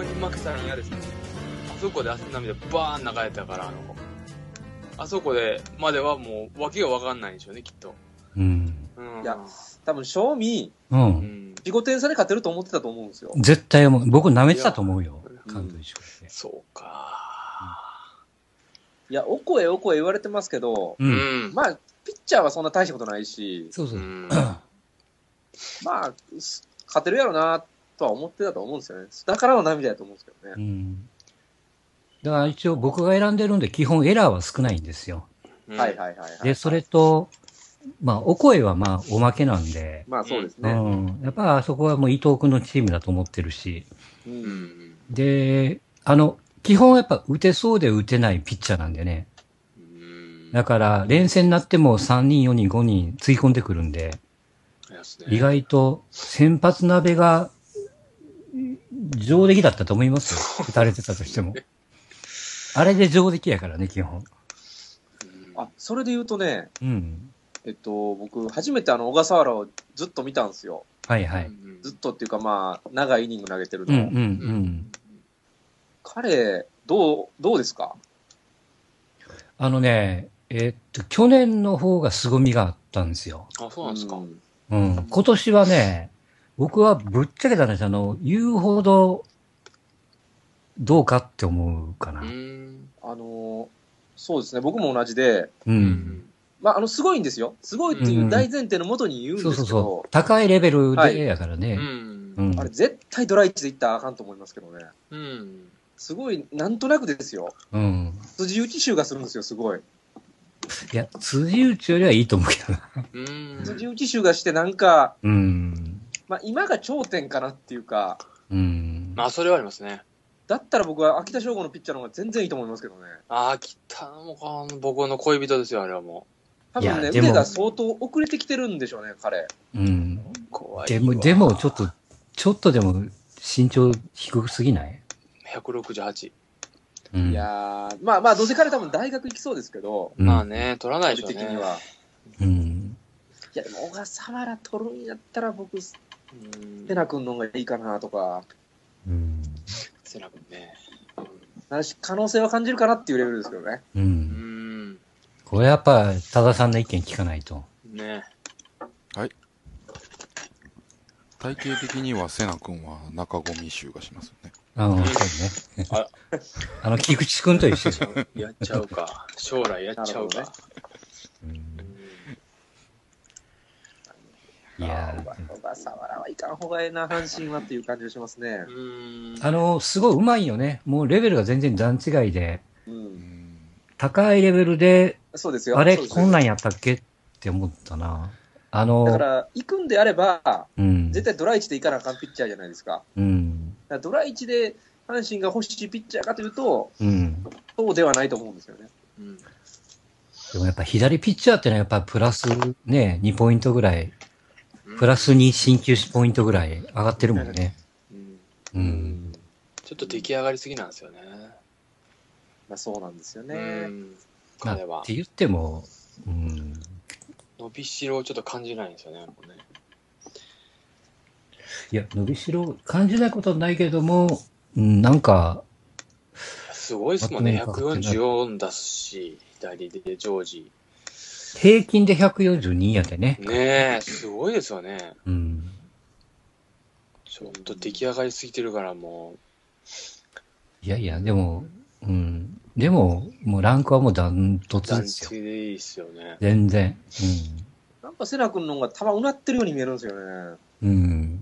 に負けたら嫌ですね。あそこで汗涙バーン流れたから、あそこでまではもう訳が分かんないんでしょうね、きっと。 うん。 いや、多分、正味、 うん。 15点差で勝てると思ってたと思うんですよ。 絶対僕舐めてたと思うよ。関東一緒で。 そうか。 いや、お声言われてますけど、まあ、ピッチャーはそんな大したことないし、 そうそう。 まあ、勝てるやろな、とは思ってたと思うんですよね。だからの涙だと思うんですけどね。 だから一応僕が選んでるんで、基本エラーは少ないんですよ。 はいはいはい。 で、それと、まあ、お声はまあ、おまけなんで。 まあそうですね。 やっぱあそこはもう伊藤君のチームだと思ってるし。で、基本やっぱ打てそうで打てないピッチャーなんでね。だから、連戦になっても3人、4人、5人つい込んでくるんで、意外と先発鍋が上出来だったと思いますよ。打たれてたとしても。あれで上出来やからね、基本。 あ、それで言うとね、 うん。 僕、初めて小笠原をずっと見たんですよ。 はいはい。 ずっとっていうか、まあ、長いイニング投げてるの。 うんうんうん。 彼、どうですか？ 去年の方が凄みがあったんですよ。 あ、そうなんですか。 うん。今年はね、僕はぶっちゃけた話、言うほど、どうかって思うかな。 そうですね、僕も同じで、まあ、すごいんですよ。すごいっていう大前提のもとに言うんですけど、 そうそうそう。高いレベルでやからね。 あれ、絶対ドラ1でいったらあかんと思いますけどね。すごい、なんとなくですよ。辻打ち臭がするんですよ、すごい。 いや、辻打ちよりはいいと思うけどな。 辻打ち臭がして、なんか、まあ、今が頂点かなっていうか、 まあ、それはありますね。 だったら僕は秋田翔吾のピッチャーの方が全然いいと思いますけどね。 秋田も僕の恋人ですよ、あれはもう。多分ね、腕が相当遅れてきてるんでしょうね、彼。 怖い。 でも、ちょっとでも身長低すぎない？ 168。 いやー、まあ、どうせ彼多分大学行きそうですけど。 まあね、取らないでしょうね。 的には。いや、でも小笠原取るんやったら僕、瀬名君の方がいいかなとか。 瀬名君ね。 可能性は感じるかなっていうレベルですけどね。 これやっぱ、多田さんの意見聞かないと。 ね。 はい。体型的には瀬名君は中込臭がしますよね。 そうね。菊池君と一緒やっちゃうか。将来やっちゃうか。 いや小笠原はいかんほうがええな、阪神はっていう感じがしますね。 すごいうまいよね。もうレベルが全然段違いで。高いレベルで、 そうですよ。 あれ、こんなんやったっけって思ったな。 だから、行くんであれば、絶対ドラ1で行かなあかんピッチャーじゃないですか。ドラ1で阪神が欲しいピッチャーかというと、そうではないと思うんですよね。 でもやっぱ左ピッチャーってのはやっぱプラスね、2ポイントぐらい、プラス2進級ポイントぐらい上がってるもんね。 ちょっと出来上がりすぎなんですよね。 まあそうなんですよね。 彼は。 って言っても、 伸びしろをちょっと感じないんですよね。 いや、伸びしろ感じないことはないけども、なんか、 すごいですもんね。144出すし、左でジョージ。 平均で142やでね。 ねえ、すごいですよね。ちょっと出来上がりすぎてるからもう。いや、でも、でも、もうランクはもうダントツですよ。 ダントツでいいですよね。 全然。 なんか瀬名君の方が球うなってるように見えるんですよね。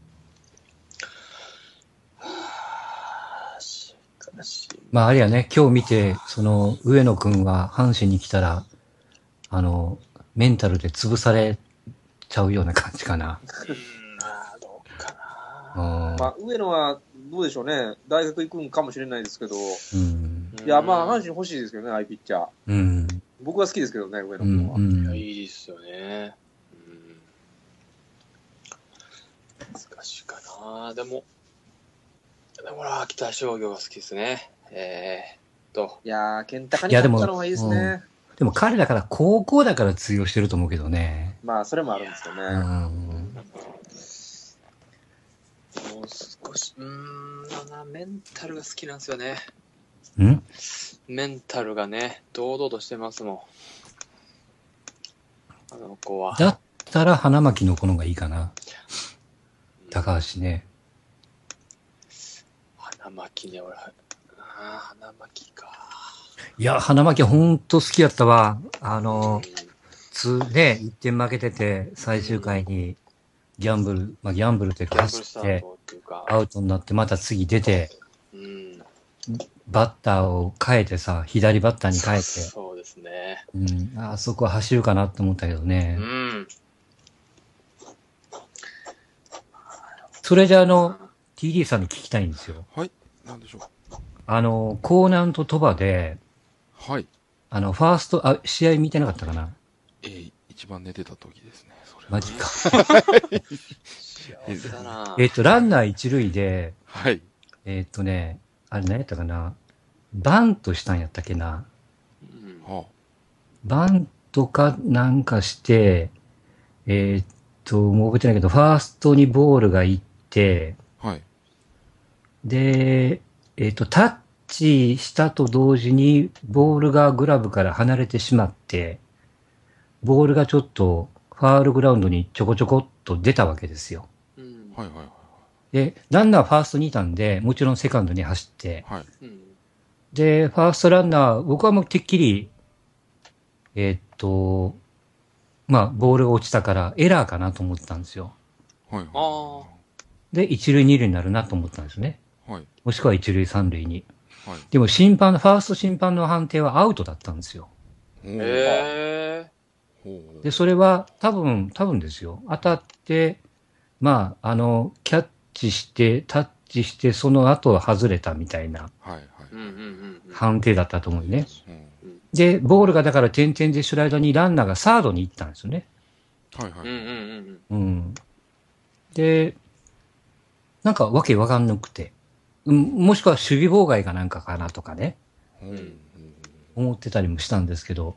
まああれやね、今日見て、上野くんは阪神に来たら、メンタルで潰されちゃうような感じかな。 どうかな。まあ上野はどうでしょうね。大学行くんかもしれないですけど。いや、まあ阪神欲しいですけどね、ああいうピッチャー。僕は好きですけどね、上野君は。 いや、いいですよね。難しいかな。でも秋田商業が好きですね。 いやー、健太に勝ったのがいいですね。 でも彼だから高校だから通用してると思うけどね。 まあ、それもあるんですよね。 もう少し、斜メンタルが好きなんですよね。 ん？ メンタルがね、堂々としてますもん。あの子は。 だったら花巻の子のがいいかな。高橋ね。 花巻ね、俺。花巻か。 いや、花巻ほんと好きやったわ。1点負けてて、最終回にギャンブルっていうか走って、アウトになって、また次出て、バッターを変えてさ、左バッターに変えて。 そうですね。 あそこは走るかなって思ったけどね。それじゃTD さんに聞きたいんですよ。 はい。なんでしょう。 コーナンと鳥羽で、 はい。 ファースト、試合見てなかったかな？ 一番寝てた時ですね。それマジか。 幸せだな。 ランナー一塁で、 はい。 あれ何やったかな？バントしたんやったっけな？バントかなんかして、もう覚えてないけど、ファーストにボールが行って、 はい。 で、タッチしたと同時に、ボールがグラブから離れてしまって、ボールがちょっと、ファールグラウンドにちょこちょこっと出たわけですよ。 はいはいはい。 で、ランナーファーストにいたんで、もちろんセカンドに走って、 はい。 で、ファーストランナー、僕はもうてっきり、ボールが落ちたからエラーかなと思ってたんですよ。 はいはい。 で、一塁二塁になるなと思ったんですね。 はい。 もしくは一塁三塁に。 はい。 でもファースト審判の判定はアウトだったんですよ。 で、 それは多分ですよ。当たって、キャッチして、タッチして、その後外れたみたいな判定だったと思うね。で、ボールがだから点々でしてる間にランナーがサードに行ったんですよね。 はいはい。 で、なんかわけわかんなくて。もしくは守備妨害かなんかかなとかね。思ってたりもしたんですけど。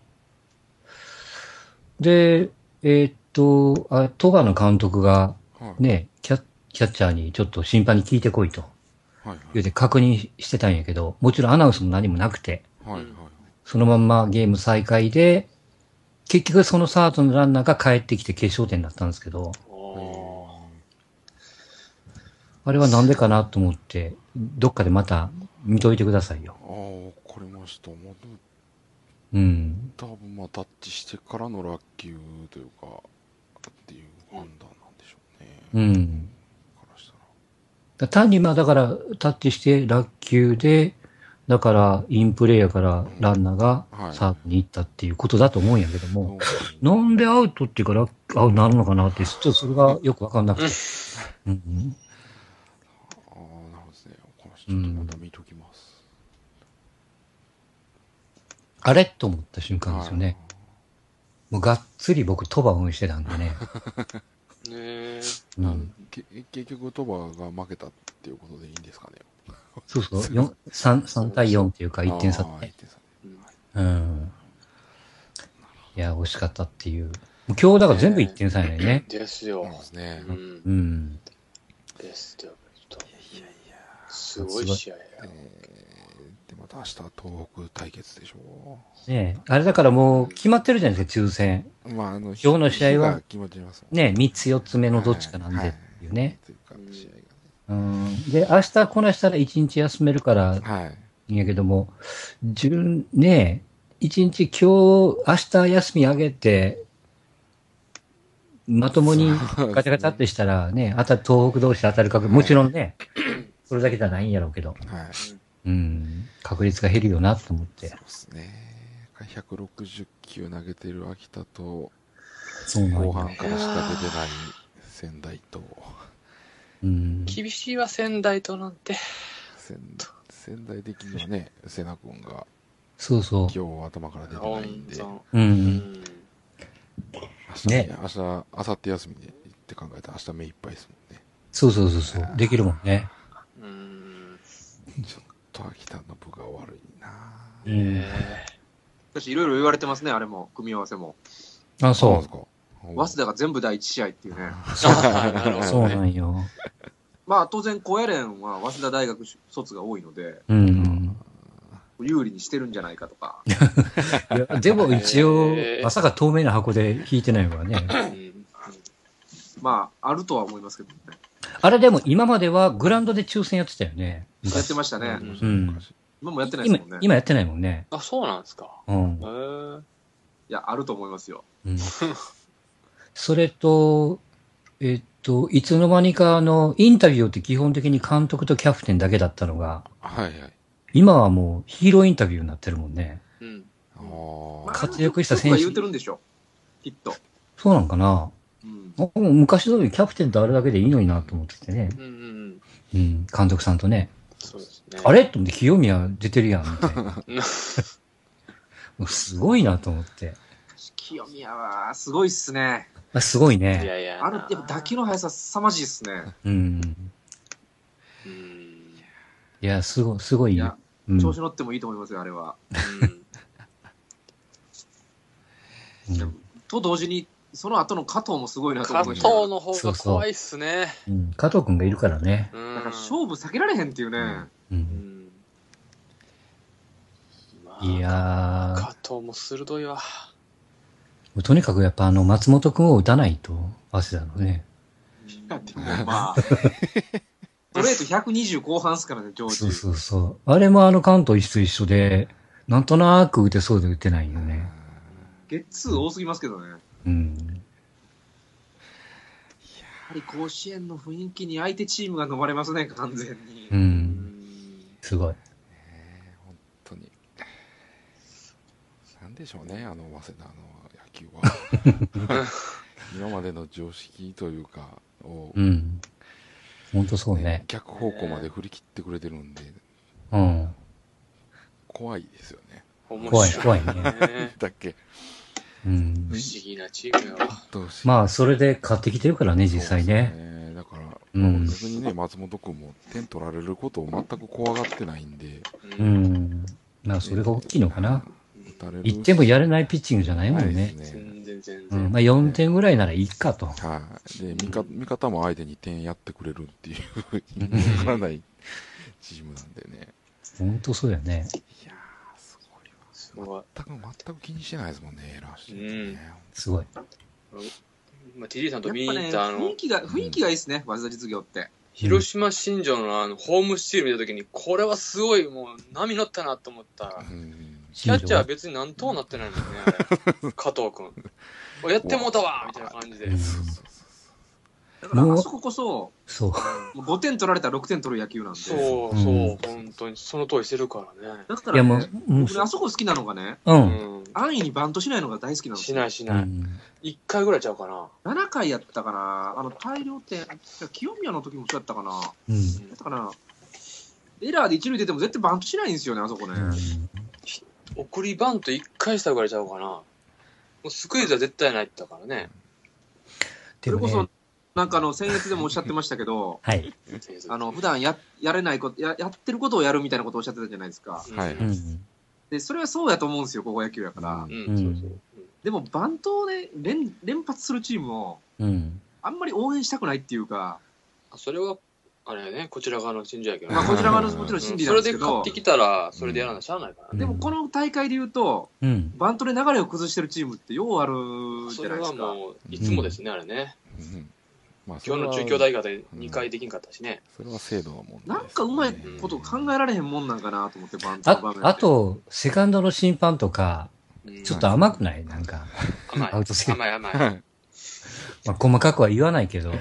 で、戸賀の監督が、ね、キャッチャーにちょっと審判に聞いてこいと。言うて確認してたんやけど、もちろんアナウンスも何もなくて。そのまんまゲーム再開で、結局そのサードのランナーが帰ってきて決勝点だったんですけど、あれはなんでかなと思って、どっかでまた見といてくださいよ。 わかりました。多分タッチしてからの落球というか、っていう判断なんでしょうね。からしたら。 単にだからタッチして落球で、だから、インプレーやからランナーがサードに行ったっていうことだと思うんやけども、なんでアウトっていうからアウトなるのかなって、ちょっとそれがよくわかんなくて。 なるほどですね。この人ちょっとまた見ときます。 あれと思った瞬間ですよね。もうがっつり僕、鳥羽応援してたんでね。 結局、鳥羽が負けたっていうことでいいんですかね。 そうそう、3対4っていうか1点差で。いや、惜しかったっていう。今日だから全部1点差やね。 ですよ。 ですね。 ですよ。すごい試合や。 で、また明日、東北対決でしょねえ。あれだからもう決まってるじゃないですか、抽選。今日の試合は、ね、3つ4つ目のどっちかなんでっていうね。で、明日こなしたら1日休めるから、いいんやけども、1日今日、明日休み上げて、まともにガチャガチャってしたらね、東北同士当たる確率、もちろんね、それだけじゃないんやろうけど、確率が減るよなと思って。 そうですね。160球投げてる秋田と、後半からしか出てない仙台と、 厳しいわ、仙台となんて。 仙台的にはね、瀬名君が、 そうそう。 今日頭から出てないんで、明日、明後日休みでって考えたら明日目いっぱいですもんね。 そう。できるもんね。 ちょっと秋田の部が悪いなしかし、いろいろ言われてますね、あれも、組み合わせも。 あ、そう。 早稲田が全部第一試合っていうね。 そうなんよ。 まあ当然高野連は早稲田大学卒が多いので、有利にしてるんじゃないかとか。 いやでも一応、まさか透明な箱で引いてないからね。 まあ、あるとは思いますけどね。 あれでも今まではグラウンドで抽選やってたよね。 やってましたね。今もやってないですもんね。 今やってないもんね。 あ、そうなんですか。 いや、あると思いますよ。 それと、いつの間にかインタビューって基本的に監督とキャプテンだけだったのが、今はもうヒーローインタビューになってるもんね。活躍した選手。 言うてるんでしょ。きっと。 そうなんかな。昔通りキャプテンとあれだけでいいのになと思っててね。監督さんとね。 そうですね。 あれと思って清宮出てるやん、みたいな。すごいなと思って。 清宮はすごいっすね。 すごいね。 いやいや。 やっぱ打球の速さ凄まじいっすね。 いや、すごい。いや、 調子乗ってもいいと思いますよ、あれは。と同時に、その後の加藤もすごいなと思いました。 加藤の方が怖いっすね。 加藤くんがいるからね。 だから勝負避けられへんっていうね。 いやー。 加藤も鋭いわ。 とにかくやっぱ松本くんを打たないと、早稲田のね。 まあ。ストレート120後半っすからね、上手。 そう。あれも関東一緒で、なんとなく打てそうで打てないよね。 ゲッツー多すぎますけどね。やはり甲子園の雰囲気に相手チームが飲まれますね、完全に。 すごい。 本当に。なんでしょうね、早稲田の野球は。今までの常識というかを、 本当そうね。 逆方向まで振り切ってくれてるんで、怖いですよね。 怖いね。 だっけ。 不思議なチームやわ。 まあ、それで勝ってきてるからね、実際ね。 だから、逆にね、松本君も点取られることを全く怖がってないんで。 まあ、それが大きいのかな。1点もやれないピッチングじゃないもんね。 全然。 まあ、4点ぐらいならいいかと。 で、味方も相手に点やってくれるっていう、意味わからないチームなんでね。 本当そうやね。 いやー、すごいわ。全く気にしてないですもんね、エラーしてね。 すごい。 まあ、TD さんと見に行った雰囲気がいいですね、早稲田実業って。 広島新庄のホームスチール見たときに、これはすごい、もう波乗ったなと思ったら、キャッチャーは別に何ともなってないもんね、あれ。加藤君。やってもうたわみたいな感じで。 だからあそここそ、5点取られたら6点取る野球なんで。 そう、本当にその通りしてるからね。 だからね、僕あそこ好きなのがね、安易にバントしないのが大好きなんですよ。 しない。1回ぐらいちゃうかな。 7回やったかな、大量点、清宮の時もそうやったかな。やったかな。エラーで一塁出ても絶対バントしないんですよね、あそこね。 送りバント1回したぐらいちゃうかな。もうスクイズは絶対ないって言ったからね。 それこそ、なんか先月でもおっしゃってましたけど、普段やれないこと、やってることをやるみたいなことをおっしゃってたじゃないですか。で、それはそうやと思うんですよ、高校野球やから。でも、バントをね、連発するチームを、あんまり応援したくないっていうか。 それは、あれね、こちら側の心情やけどね。 まあ、こちら側のもちろん心理なんですけど。 それで勝ってきたら、それでやらなしゃあないからね。 でも、この大会で言うと、バントで流れを崩してるチームってようあるじゃないですか。 それはもう、いつもですね、あれね。今日の中京大学で2回できんかったしね。 それは精度の問題。 なんかうまいこと考えられへんもんなんかなと思って、バントの場面で。 あと、セカンドの審判とか、ちょっと甘くないなんか。アウトセーフ。 甘い。 まあ、細かくは言わないけど。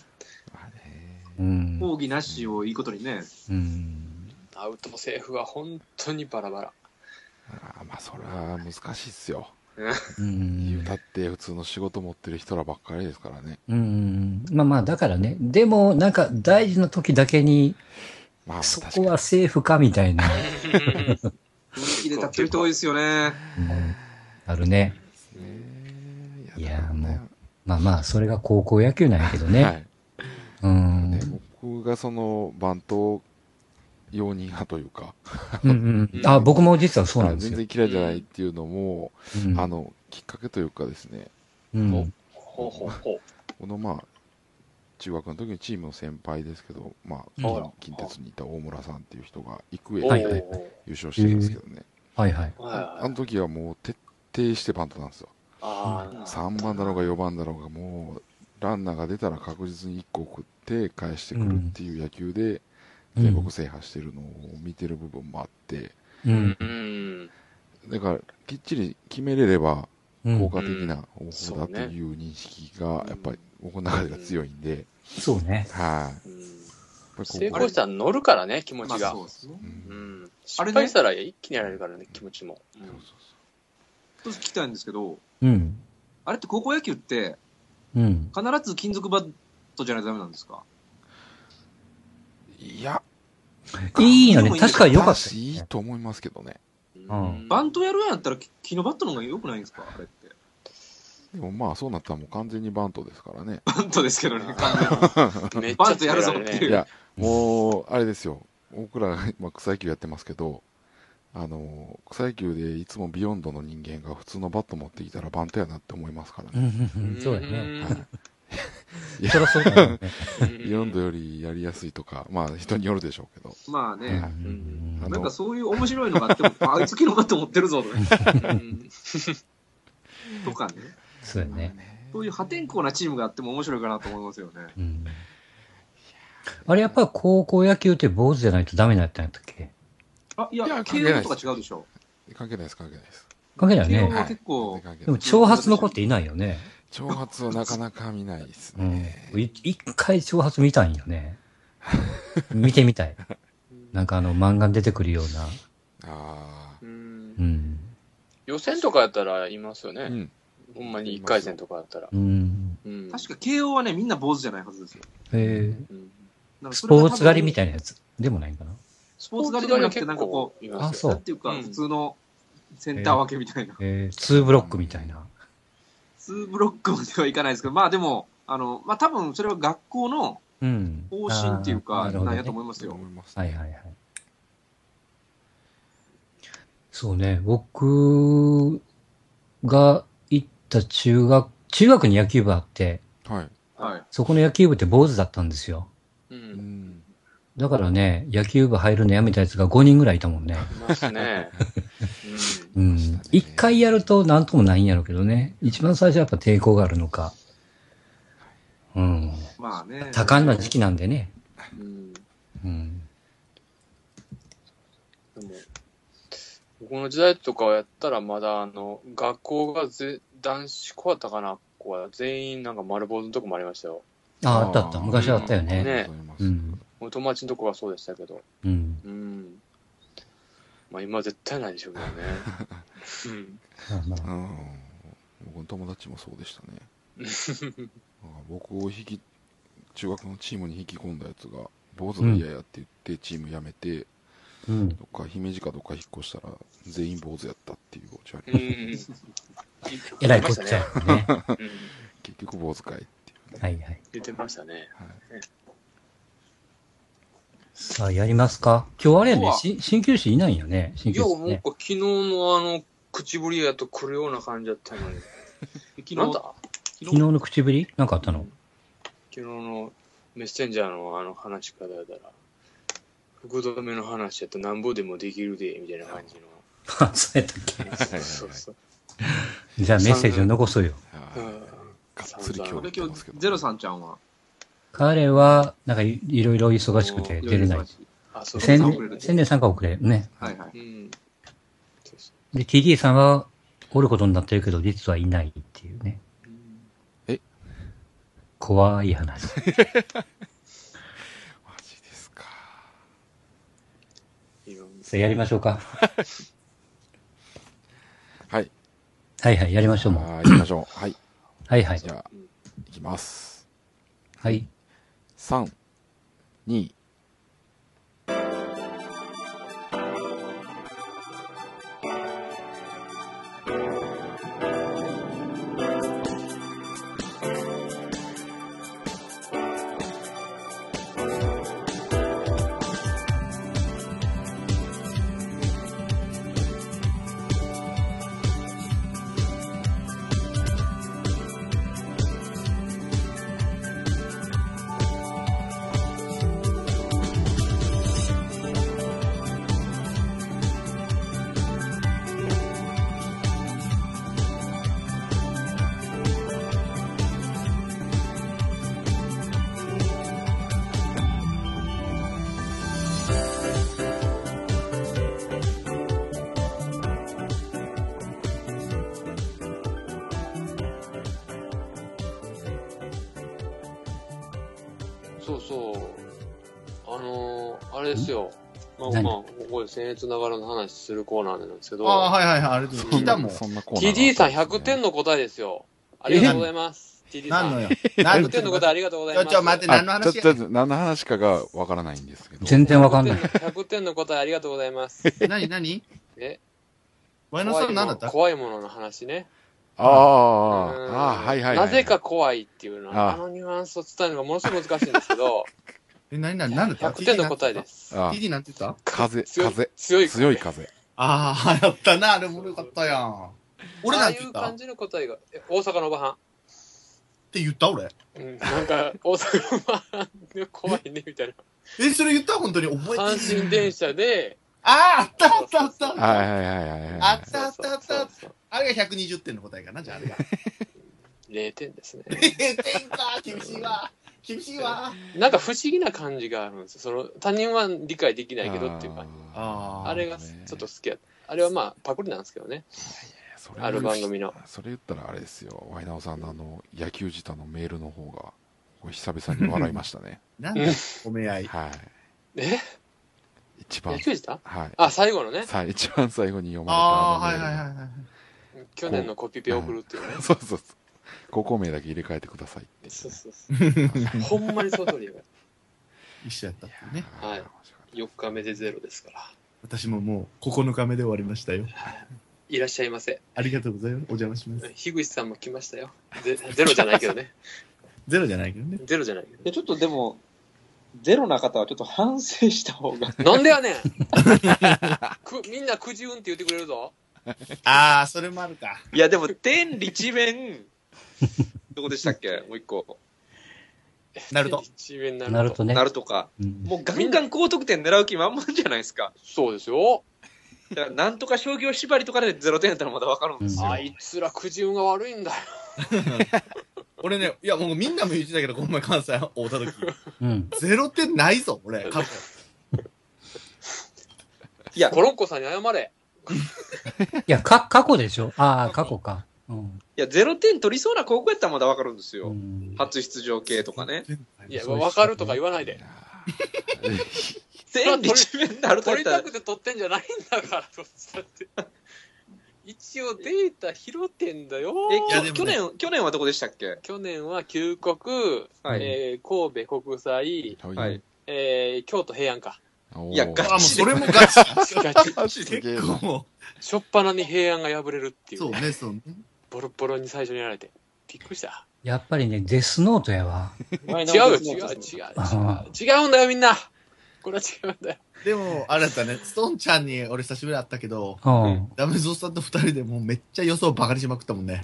抗議なしをいいことにね。 アウトセーフは本当にバラバラ。 まあ、それは難しいっすよ。言うたって普通の仕事持ってる人らばっかりですからね。 まあだからね。でもなんか大事な時だけに、そこはセーフかみたいな。 雰囲気で立ってる人多いですよね。 あるね。いやもう、まあそれが高校野球なんやけどね。 僕がそのバント容認派というか僕も実はそうなんですよ。 全然嫌いじゃないっていうのも、きっかけというかですね、この中学の時にチームの先輩ですけど、まあ、近鉄にいた大村さんっていう人が育英で優勝してるんですけどね。 はいはい。 あの時はもう徹底してバントなんですよ。3番だろうが4番だろうが、もうランナーが出たら確実に1個送って返してくるっていう野球で全国制覇してるのを見てる部分もあって、だからきっちり決めれれば効果的な方法だという認識がやっぱり僕の中では強いんで、 そうね。 はい。 成功したら乗るからね、気持ちが。失敗したら一気にやられるからね、気持ちも。 一つ聞きたいんですけど、あれって高校野球って、必ず金属バットじゃないとダメなんですか？ いや、 いいよね。確かに良かった。 いいと思いますけどね。 バントやるんやったら木のバットの方が良くないんですか、あれって。 でもまあそうなったらもう完全にバントですからね。 バントですけどね、完全に。バントやるぞっていう。 いや、もう、あれですよ。僕ら今草野球やってますけど、草野球でいつもビヨンドの人間が普通のバット持ってきたらバントやなって思いますからね。 そうだね。 そりゃそうだよね。ビヨンドよりやりやすいとか、まあ人によるでしょうけど。 まあね。なんかそういう面白いのがあっても、あいつ木のバット持ってるぞとかね。 そうだね。 そういう破天荒なチームがあっても面白いかなと思いますよね。 あれやっぱり高校野球って坊主じゃないとダメなやったんやったっけ？ いや、慶応とか違うでしょ。 関係ないです、関係ないです。 関係ないよね。 慶応は結構。 でも、長髪の子っていないよね。 長髪はなかなか見ないですね。 一回長髪見たんよね。見てみたい。なんか漫画に出てくるような。 予選とかやったらいますよね。ほんまに1回戦とかだったら。 確か慶応はね、みんな坊主じゃないはずですよ。 スポーツ狩りみたいなやつでもないかな。 スポーツ狩りじゃなくて、なんかこう、なんていうか、普通のセンター分けみたいな。 2ブロックみたいな。 2ブロックまではいかないですけど、まあでも、まあ多分それは学校の方針っていうか、なんやと思いますよ。 はいはいはい。そうね、僕が行った中学に野球部あって、そこの野球部って坊主だったんですよ。だからね、野球部入るのやめたやつが5人ぐらいいたもんね。 いますね。 一回やるとなんともないんやろうけどね。一番最初はやっぱ抵抗があるのか。 まあね。 多感な時期なんでね。 でも、僕の時代とかをやったらまだ学校が男子校だったかな、子は全員なんか丸坊主のとこもありましたよ。 あった。昔あったよね。 友達のとこはそうでしたけど。まあ今は絶対ないでしょうけどね。 僕の友達もそうでしたね。僕を中学のチームに引き込んだやつが、坊主が嫌やって言ってチーム辞めて、どっか姫路かどっか引っ越したら全員坊主やったっていうオチありました。 えらいこっちゃね。 結局坊主かいっていう。 はいはい。 言ってましたね。 さあ、やりますか？今日あれやね、鍼灸師いないんよね、鍼灸師。 いや、もう昨日の口ぶりやと来るような感じだったのに。昨日の口ぶりなんかあったの？ 昨日のメッセンジャーの話し方やったら、福留の話やとなんぼでもできるで、みたいな感じの。 あ、そうやったっけ？そう。じゃあメッセージを残そうよ。 がっつり今日ゼロさんちゃんは彼は、なんかいろいろ忙しくて出れない。宣伝参加遅れね。 はいはい。 で、TD さんはおることになってるけど、実はいないっていうね。怖い話。マジですか。 さあ、やりましょうか。 はい。 はいはい、やりましょうもう。 やりましょう。はい。 はいはい。 じゃあ、いきます。 はい。 3、2、 そうそう。あれですよ。まあ、ここで僭越ながらの話するコーナーなんですけど。 はいはいはい、あれ聞いたもん。 TD さん100点の答えですよ。ありがとうございます。TD さん。100点の答えありがとうございます。 待って、何の話何の話かがわからないんですけど。 全然わかんない。 100点の答えありがとうございます。 何ワイナさん何だった？ 怖いものの話ね。 はいはい。 なぜか怖いっていうのは、ニュアンスを伝えるのがものすごく難しいんですけど。 何だった ？100点の答えです。 TD なんて言った？ 強い風。 やったな、あれもよかったやん。俺なんて言った？ ああいう感じの答えが、大阪のおばはん。 って言った俺。 なんか、大阪のおばはん怖いね、みたいな。 それ言った本当に覚えてる。 阪神電車で、 あった。 はい。 あった。あれが120点の答えかな、じゃああれが。 0点ですね。 0点か、厳しいわ。 なんか不思議な感じがあるんですよ。他人は理解できないけどっていう感じ。あれがちょっと好きや。あれはまあ、パクリなんですけどね。ある番組の。 それ言ったらあれですよ。ワイナオさんの野球自体のメールの方が、久々に笑いましたね。 なんだ、おめ合い。 はい。一番。 野球自体？ はい。 最後のね。 一番最後に読まれたはい。 去年のコピペ送るっていうね。 そう。高校名だけ入れ替えてくださいって。 そう。ほんまにその通りやから。 一緒やったってね。 はい。4日目で0ですから。 私ももう9日目で終わりましたよ。 いらっしゃいませ。 ありがとうございます。お邪魔します。 樋口さんも来ましたよ。ゼロじゃないけどね。 ゼロじゃないけどね。 ゼロじゃないけど。 ちょっとでも、ゼロな方はちょっと反省した方が。 なんでやねんみんなくじ運って言ってくれるぞ。 それもあるか。 いやでも、天理地面、どこでしたっけもう一個。 ナルト。 ナルトね。 ナルトか。もうガンガン高得点狙う気満々じゃないですか。 そうですよ。 だからなんとか商業縛りとかで0点やったらまだ分かるんですよ。 あいつらくじ運が悪いんだよ。 俺ね、いやもうみんなも言ってたけど、この前関西会った時。0点ないぞ、俺、過去。 いや、コロンコさんに謝れ。 いや、過去でしょ？過去か。 いや、0点取りそうな高校やったらまだ分かるんですよ。初出場系とかね。 いや、分かるとか言わないで。 天理地面なると取りたくて取ってんじゃないんだから、どっちだって。一応データ拾ってんだよ。 去年はどこでしたっけ？ 去年は旧国、神戸国際、京都平安か。 いや、ガチ。 それもガチ。 ガチで。 結構。 しょっぱなに平安が破れるっていう。 そうね。 ボロボロに最初にやられて。びっくりした。 やっぱりね、デスノートやわ。 違うんだよ、みんな。これは違うんだよ。 でも、あれだったね、ストーンちゃんに俺久しぶりに会ったけど、ダメゾウさんと二人でもうめっちゃ予想バカにしまくったもんね。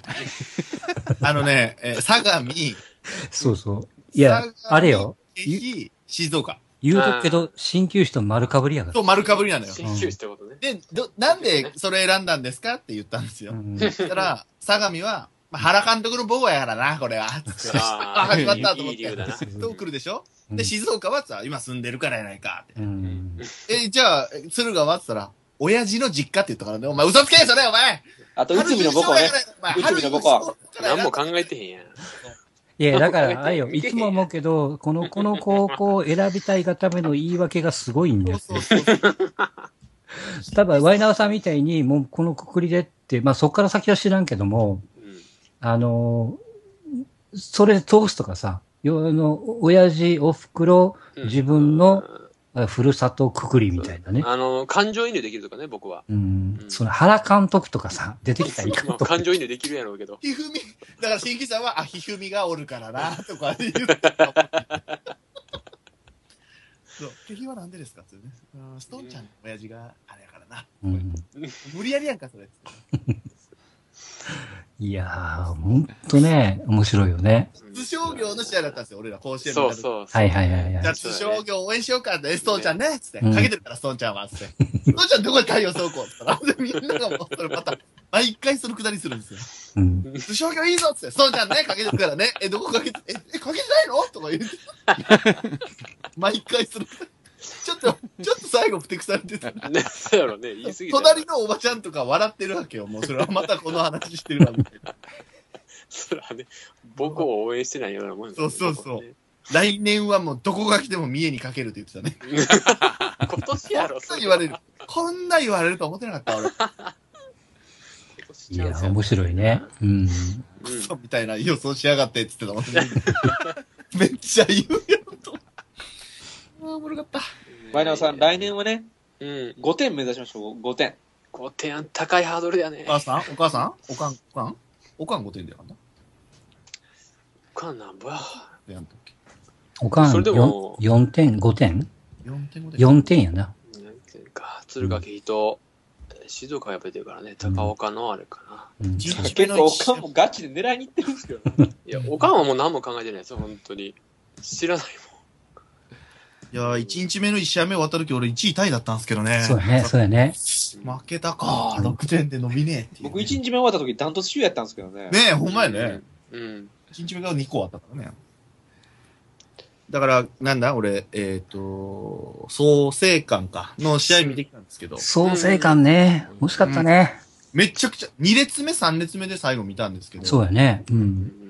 相模。 そう。いや、あれよ。 静岡。 言うとくけど、鍼灸師と丸かぶりやから。 そう、丸かぶりなのよ。 鍼灸師ってことね。 で、なんでそれ選んだんですかって言ったんですよ。そしたら、相模は、原監督の母校やからな、これは。始まったと思って。どう来るでしょ？で、静岡はさ、今住んでるからやないかって。じゃあ、敦賀はって言ったら、親父の実家って言ったからね。お前嘘つけそれお前。 あと、内海の母校ね。内海の母校。 何も考えてへんやん。 いや、だから、あれよ、いつも思うけど、この高校を選びたいがための言い訳がすごいんですよ。多分、ワイナーさんみたいに、もうこのくくりでって、そっから先は知らんけども、それ通すとかさ、親父、お袋、自分のふるさとくくりみたいなね。 感情移入できるとかね、僕は。 その原監督とかさ、出てきたらいいかと。 感情移入できるやろうけど。 ひふみ、だから新規さんは、ひふみがおるからな、とか言う。そう、敵はなんでですかってね。ストーンちゃんの親父があれやからな。無理やりやんか、それ。 いやー、ほんとね、面白いよね。 津商業の試合だったんですよ、俺ら、甲子園の。そう。 はい。 じゃあ津商業応援しようかって、ストーンちゃんね、つって。かけてるから、ストーンちゃんは、つって。ストーンちゃんどこで太陽走行って言ったら、みんながもう、それまた、毎回そのくだりするんですよ。津商業いいぞっつって、ストーンちゃんね、かけてるからね、どこかけて、かけてないのとか言って。毎回する。ちょっと最後ふてくされてた。 そうやろね、言い過ぎた。 隣のおばちゃんとか笑ってるわけよ。もうそれはまたこの話してるわけ。 それはね、僕を応援してないようなもんですそう。 来年はもうどこが来ても三重にかけるって言ってたね。 今年やろ、 そんな言われる。こんな言われると思ってなかった、俺。 いや、面白いね。うん。 クソみたいな予想しやがってって言ってたもんね。めっちゃ言うやろと。ああ、おもろかった。 マイナーさん、来年はね、 うん。 5点目指しましょう、5点。 5点、高いハードルやね。 お母さんおかん5点だよな。 おかんなんぼや。 おかん4点、5点 ?4 点やな。 4点か。敦賀気比と、静岡がやっぱり出るからね、高岡のあれかな。 結構、おかんもガチで狙いに行ってるんですけどね。 いや、おかんはもう何も考えてないですよ、本当に。知らないいやー、1日目の1試合目終わった時俺1位タイだったんですけどね。 そうやね、そうやね。 負けたか。6点で伸びねえっていう、ね。 僕1日目終わった時ダントツ首位やったんですけどね。 ねえ、ほんまやね。 うん。 1日目が2個あったからね。だから、なんだ俺、創成館か、の試合見てきたんですけど。 創成館ね。惜しかったね。 めちゃくちゃ、2列目、3列目で最後見たんですけど。 そうやね。うん。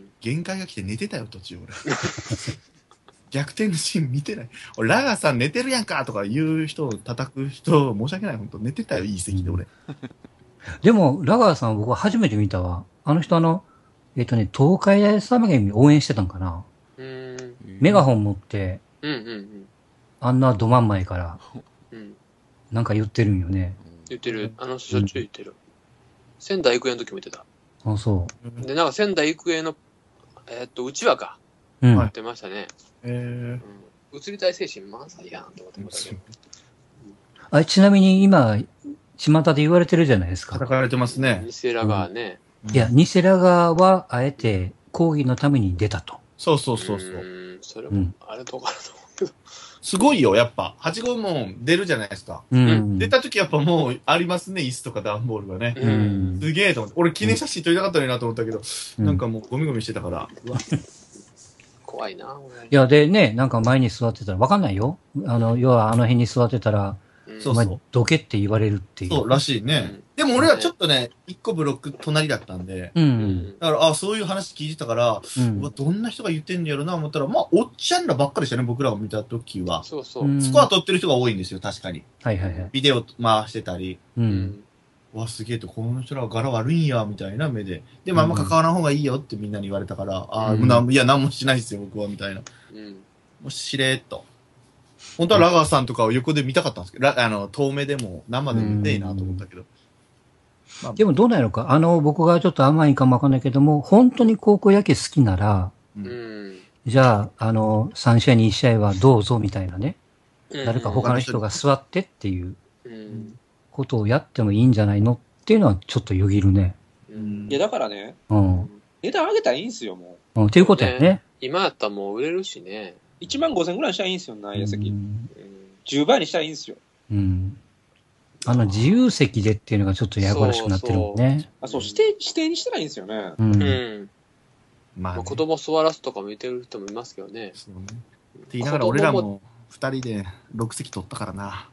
限界が来て寝てたよ、途中俺。逆転のシーン見てない。俺、ラガーさん寝てるやんかとか言う人を叩く人、申し訳ない、本当寝てたよ、いい席で俺。 でも、ラガーさん僕は初めて見たわ。あの人東海大相模原応援してたんかな。メガホン持って、あんなど真ん前から、なんか言ってるんよね。 言ってる。しょっちゅう言ってる。仙台育英の時も言ってた。 あ、そう。 で、なんか仙台育英の、内輪か。 言ってましたね。移りたい精神満載やんと思ってましたけど。 あれ、ちなみに今、巷で言われてるじゃないですか。 叩かれてますね。 ニセラがね。 いや、ニセラ側は、あえて、抗議のために出たと。 そう。それも、あれとかだと思うけど。 すごいよ、やっぱ。8号門出るじゃないですか。出た時やっぱもうありますね、椅子とか段ボールがね。すげえと思って。俺記念写真撮りたかったのになと思ったけど、なんかもうゴミゴミしてたから。うわ怖いな。 いや、でね、なんか前に座ってたらわかんないよ。要はあの辺に座ってたら、お前どけって言われるっていう。 そうらしいね。でも俺はちょっとね、1個ブロック隣だったんで、だから、そういう話聞いてたから、どんな人が言ってんのやろな思ったら、まあ、おっちゃんらばっかりでしたね、僕らを見た時は。 そう。 スコア取ってる人が多いんですよ、確かに。 はいはいはい。 ビデオ回してたり。わ、すげえと、この人らは柄悪いんや、みたいな目で。でもあんま関わらん方がいいよってみんなに言われたから、いや、なんもしないですよ、僕は、みたいな。もうしれーっと。本当はラガーさんとかを横で見たかったんですけど、遠目でも生で見ていいなと思ったけど。 でもどうなんやろか。僕がちょっと甘いかもわかんないけども、本当に高校野球好きなら、じゃあ、3試合に1試合はどうぞみたいなね。誰か他の人が座ってっていうことをやってもいいんじゃないのっていうのはちょっとよぎるね。 いや、だからね、値段上げたらいいんすよ、もう。っていうことやね。 今やったらもう売れるしね。 1万5千ぐらいにしたらいいんすよ、内野席。10倍にしたらいいんすよ。 自由席でっていうのがちょっとややこしくなってるもんね。 指定にしたらいいんですよね。 まあ、子供座らすとかも言ってる人もいますけどね。 そうね。って言いながら俺らも2人で6席取ったからな。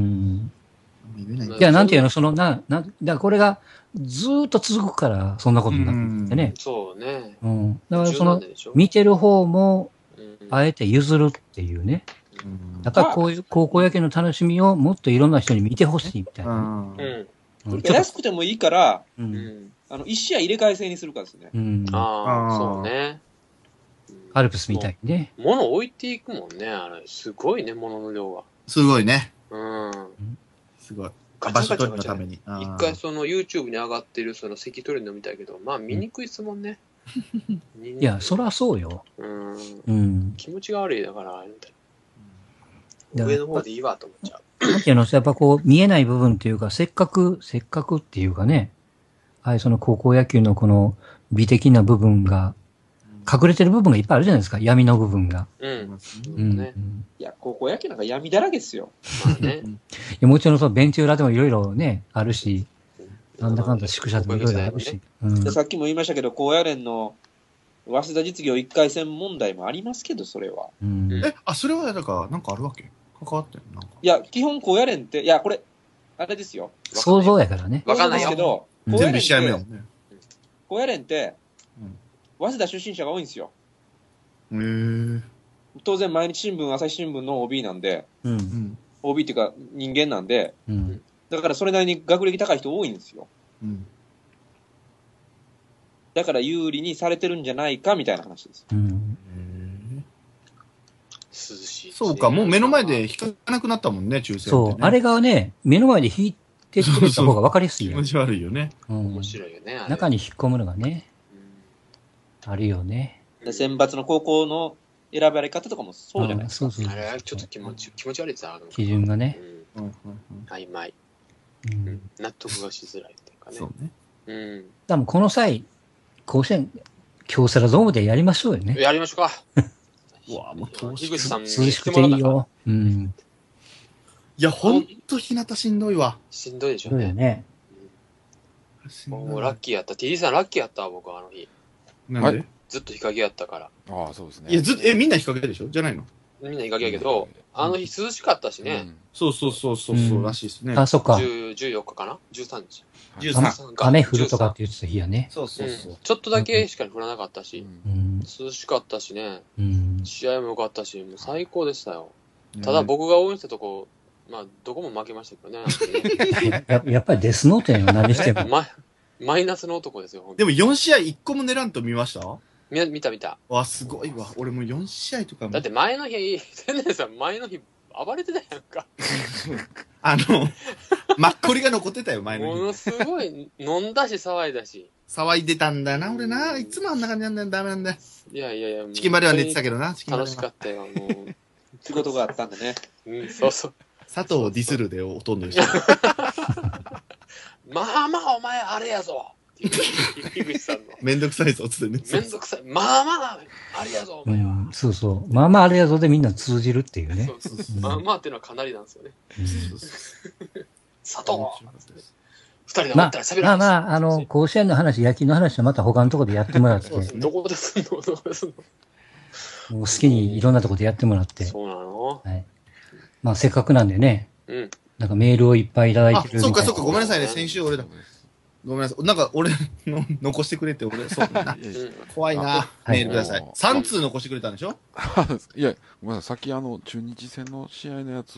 いや、なんていうの、だこれがずーっと続くから、そんなことになってるんでね。 そうね。 だから見てる方も、あえて譲るっていうね。だからこういう高校野球の楽しみをもっといろんな人に見てほしいみたいな。 安くてもいいから、1試合入れ替え制にするかですね。 そうね。 アルプスみたいにね。 物置いていくもんね、あれ。すごいね、物の量が。 すごいね。すごい。 場所取りのために。一回YouTube に上がってる席取りのみたいけど、まあ見にくいですもんね。 いや、そらそうよ。 気持ちが悪いだから、みたいな。上の方でいいわと思っちゃう。 なんていうの、やっぱこう、見えない部分っていうか、せっかくっていうかね、高校野球のこの美的な部分が、隠れてる部分がいっぱいあるじゃないですか、闇の部分が。 いや、高校野球なんか闇だらけですよ。 まあね。 もちろんベンチ裏でもいろいろね、あるし、なんだかんだ宿舎でもいろいろあるし。 さっきも言いましたけど、高野連の早稲田実業1回戦問題もありますけど、それは。 それはなんかあるわけ関わってるの？ いや、基本高野連って、いや、これ、あれですよ。 想像やからね。 わかんないけど、 全部試合目よ。 高野連って、早稲田出身者が多いんですよ。 当然毎日新聞、朝日新聞の OB なんで、OB っていうか人間なんで、だからそれなりに学歴高い人多いんですよ。だから有利にされてるんじゃないかみたいな話です。 涼しい。 そうか、もう目の前で引かなくなったもんね、抽選って、ね。 そう、あれがね、目の前で引いてくれた方が分かりやすいよ。 気持ち悪いよね。 面白いよね。 中に引っ込むのがね、あるよね。 選抜の高校の選ばれ方とかもそうじゃないですか。 あれはちょっと気持ち悪いですよ。 基準がね。 曖昧。納得がしづらいっていうかね。 そうね。 多分この際、甲子園、京セラドームでやりましょうよね。 やりましょうか。 うわもう樋口さん涼しくていいよ。 いや、ほんと日向しんどいわ。 しんどいでしょうね。もうラッキーやった。TD さんラッキーやったわ、僕あの日。 なんでずっと日陰やったから。 ああ、そうですね。 いや、みんな日陰でしょじゃないのみんな日陰やけど、あの日涼しかったしね。 そうらしいですね。 あ、そっか。 14日かな ?13 日。 雨降るとかって言ってた日やね。 そう。 ちょっとだけしか降らなかったし、涼しかったしね。試合も良かったし、もう最高でしたよ。ただ僕が応援したとこ、まあ、どこも負けましたけどね。 やっぱりデスノートやん、何しても。 マイナスの男ですよ。 でも4試合1個も狙んと見ました見た。 わ、すごいわ。俺も4試合とかも。 だって前の日、天然さん前の日暴れてたやんか。 マッコリが残ってたよ、前の日。 ものすごい飲んだし騒いだし。 騒いでたんだな、俺な。いつもあんな感じなんだよ、ダメなんだよ。 いや。 チキンバレは寝てたけどな、 楽しかったよ、もう。 仕事があったんでね。 そう。 佐藤をディスるでほとんどでした。 まあお前あれやぞ。樋口さんの。 めんどくさいぞ、つってね。 めんどくさい。まああれやぞ、お前は。 そう。まああれやぞでみんな通じるっていうね。 そう。まあっていうのはかなりなんですよね。佐藤二人で会ったら喋らない。 甲子園の話、野球の話はまた他のところでやってもらって。 どこですんのもう好きにいろんなところでやってもらって。 そうなのはい。まあせっかくなんでね。なんかメールをいっぱいいただいてる。 そうか、ごめんなさいね、先週俺だ。ごめんなさい。なんか俺の残してくれて、そうだな。怖いな。メールください。3通残してくれたんでしょいや、ごめんなさい。さっき中日戦の試合のやつ。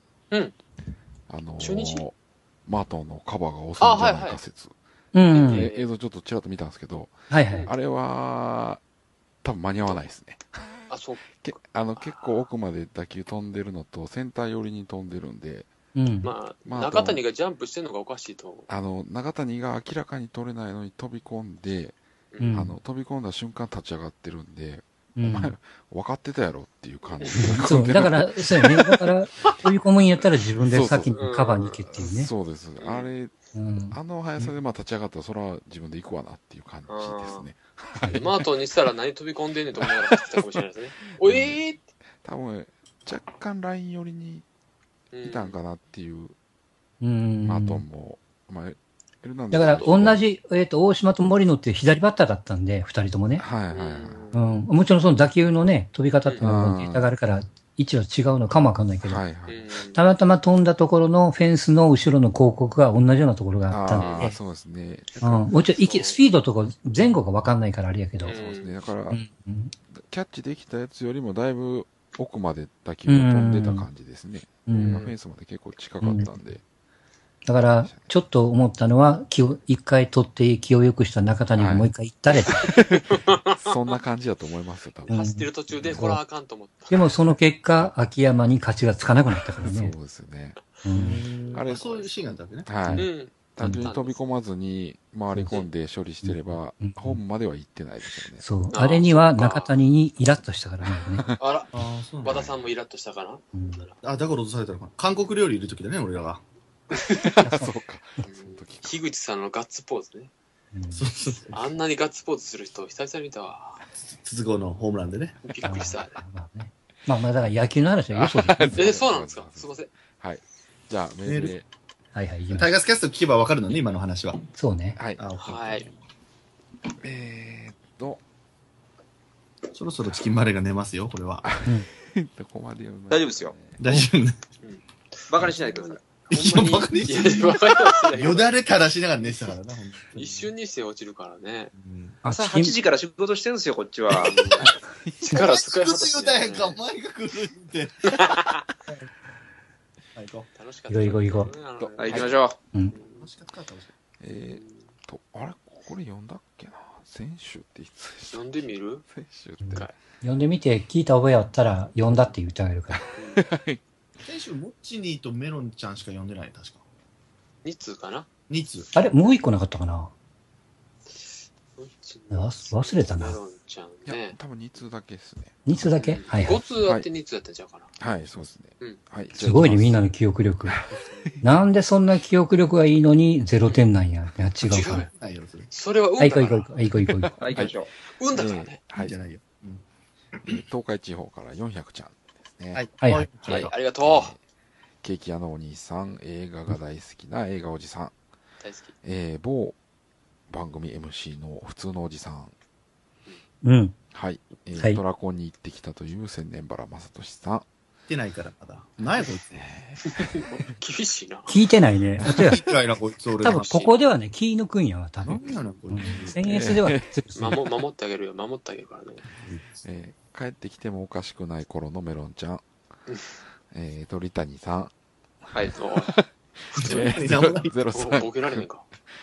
中日マートンのカバーが遅いんじゃないか説。映像ちょっとちらっと見たんですけど、あれは、多分間に合わないですね。結構奥まで打球飛んでるのと、センター寄りに飛んでるんで、 中谷がジャンプしてるのがおかしいと。 中谷が明らかに取れないのに飛び込んで、飛び込んだ瞬間立ち上がってるんで、お前分かってたやろっていう感じ。 そう、だから、そうやね。だから、飛び込むんやったら自分で先にカバーに行けっていうね。 そうです。あれ、あの速さで立ち上がったら、それは自分で行くわなっていう感じですね。 マートンにしたら何飛び込んでんねんと思いながら走ってたかもしれないですね。おえ多分、若干ライン寄りにいたんかなっていう。マートンも、 だから同じ、大島と森野って左バッターだったんで、二人ともね。もちろんその打球のね、飛び方っていうのはデータがあるから、位置は違うのかもわかんないけど、たまたま飛んだところのフェンスの後ろの広告が同じようなところがあったんで、 そうですね。 もちろんスピードとか前後がわかんないからあれやけど。 そうですね。だから、キャッチできたやつよりもだいぶ奥まで打球が飛んでた感じですね。フェンスまで結構近かったんで。 だから、ちょっと思ったのは、一回取って気を良くした中谷がもう一回行ったれと。 そんな感じだと思いますよ、多分。 走ってる途中で、これはあかんと思った。 でもその結果、秋山に勝ちがつかなくなったからね。 そうですよね。 あれ、そういうシーンなんだっけね。 はい。単純に飛び込まずに回り込んで処理してれば、ホームまでは行ってないですよね。 そう。あれには中谷にイラッとしたからね。 あら、和田さんもイラッとしたかな。 だから落とされたのかな。韓国料理いる時だね、俺らが。 そうか。 樋口さんのガッツポーズね。あんなにガッツポーズする人、久々に見たわ。 筒香のホームランでね。 びっくりした。 まあだから野球の話はよそで。そうなんですか。すいません。 はい。じゃあ、メールで。 タイガースキャスト聞けばわかるのね、今の話は。 そうね。 はい。 はい。 そろそろチキンマレーが寝ますよ、これは。 どこまで読む？ 大丈夫ですよ。 大丈夫ね。 バカにしないでください。 いや、バカにしてよだれ垂らしながら寝てたからな、 一瞬にして落ちるからね。 朝8時から仕事してるんですよ、こっちは。 力使い果たして。お前が来るって。 楽しかった。行こう。 はい、行きましょう。楽しかった。 あれこれ読んだっけな先週っていつでした？ 読んでみる？ 先週って。 読んでみて、聞いた覚えあったら、読んだって言ってあげるから。 先週、モッチニーとメロンちゃんしか読んでない、確か。 2通かな？ 2通。 あれもう一個なかったかな？忘れたな。 メロンちゃんね。 多分2通だけですね。 2通だけ？はい。 5通あって2通やったんちゃうかな。 はい、そうですね。 はい。 すごいね、みんなの記憶力。なんでそんな記憶力がいいのに0点なんや。いや、違うから。 それは運だから。 行こう。 行きましょう。 運だからね。 はい、じゃないよ。 東海地方から400ちゃんですね。 はい。 ありがとう。 ケーキ屋のお兄さん、映画が大好きな映画おじさん。 大好き。 某番組 MC の普通のおじさん。 うん。 はい。ドラコンに行ってきたという千年原正俊さん。 聞いてないから、まだ。何やこいつ。 厳しいな。 聞いてないね。 聞いてないな、こいつ。 多分、ここではね、気抜くんやわ、多分。 何やな、こいつ。1000S では。 守ってあげるよ、守ってあげるからね。帰ってきてもおかしくない頃のメロンちゃん。鳥谷さん。 はい、そう。 03。 ボケられねえか。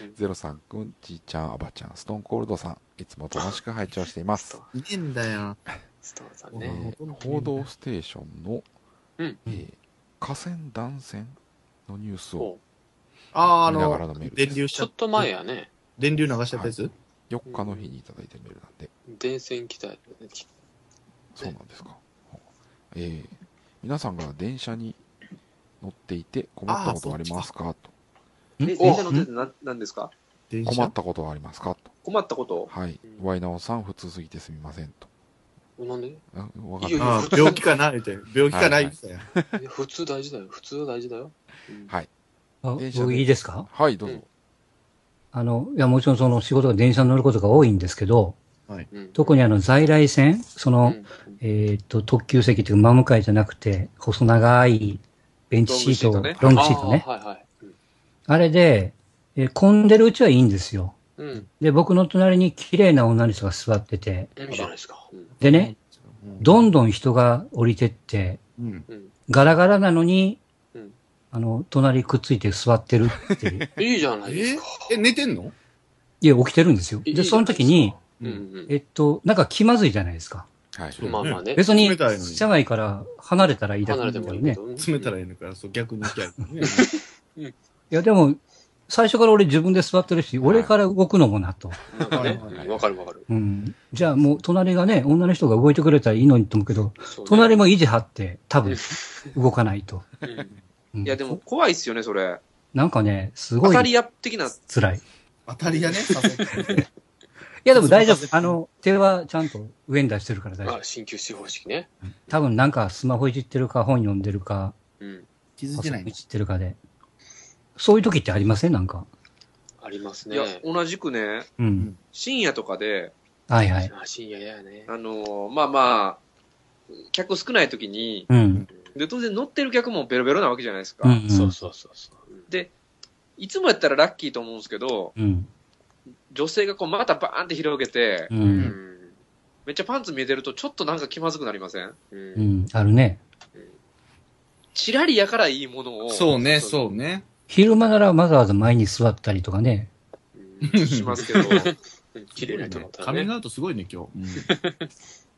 03くん、ちいちゃん、あばちゃん、ストーンコールドさん。いつも楽しく拝聴しています。 いいんだよ。 ストーンさんね。 報道ステーションの、河川断線のニュースを見ながらのメールです。 電流しちょっと前やね。 電流流しちゃったやつ？ 4日の日にいただいてるメールなんで。 電線来たよね。 そうなんですか。皆さんが電車に乗っていて困ったことはありますかと。 電車乗ってて何ですか？ 困ったことはありますかと。 困ったこと？ はい。ワイナオさん普通すぎてすみませんと。 なんで？ わかんない。 病気かなみたいな。病気かないみたいな。 普通大事だよ。普通は大事だよ。 はい。 僕いいですか？ はい、どうぞ。 いや、もちろんその仕事が電車に乗ることが多いんですけど、特に在来線、特急席というか真向かいじゃなくて、細長いベンチシート、ロングシートね。あれで、混んでるうちはいいんですよ。で、僕の隣に綺麗な女の人が座ってて、でね、どんどん人が降りてって、ガラガラなのに、隣くっついて座ってるっていう。 いいじゃないですか。 寝てんの？ いや、起きてるんですよ。で、その時に、なんか気まずいじゃないですか。 はい。 まあまあね。 別に、車内から離れたらいいだけだけどね。 詰めたらいいのから、逆に行きゃいいね。 いや、でも、最初から俺自分で座ってるし、俺から動くのもなと。 わかる。 じゃあもう隣がね、女の人が動いてくれたらいいのにと思うけど、隣も維持張って多分動かないと。 いやでも怖いっすよね、それ。 なんかね、すごい。 当たり屋的な。 辛い。 当たり屋ね、 いやでも大丈夫。手はちゃんと上に出してるから大丈夫。 鍼灸師方式ね。 多分なんかスマホいじってるか本読んでるか、 気づいてない。 いじってるかで。そういう時ってありません？なんか。 ありますね。 いや、同じくね、深夜とかで、 はいはい。 深夜やね。 まあ、客少ない時に、で、当然乗ってる客もベロベロなわけじゃないですか。 そう。 で、いつもやったらラッキーと思うんですけど、女性がこうまたバーンって広げて、めっちゃパンツ見えてるとちょっとなんか気まずくなりません？ あるね。 チラリやからいいものを。 そうね。 昼間ならわざわざ前に座ったりとかね。 しますけど。 綺麗な人だったらね。 カミングアウトすごいね、今日。